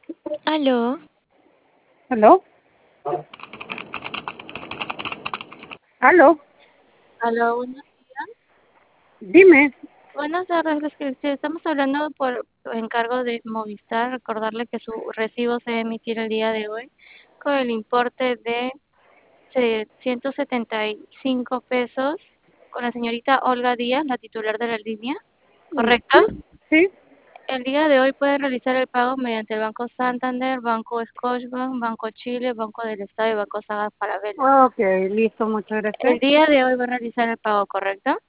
Aló, ¿Aló? ¿Aló? aló, buenos días. Dime. Buenas tardes, estamos hablando por encargo de Movistar. Recordarle que su recibo se va a emitir el día de hoy con el importe de 175 pesos con la señorita Olga Díaz, la titular de la línea, ¿correcto? Ujú, sí. El día de hoy puede realizar el pago mediante el Banco Santander, Banco Scotiabank, Banco Chile, Banco del Estado y Banco Saga Falabella. Ok, listo, muchas El gracias. día de hoy va a realizar el pago, ¿correcto?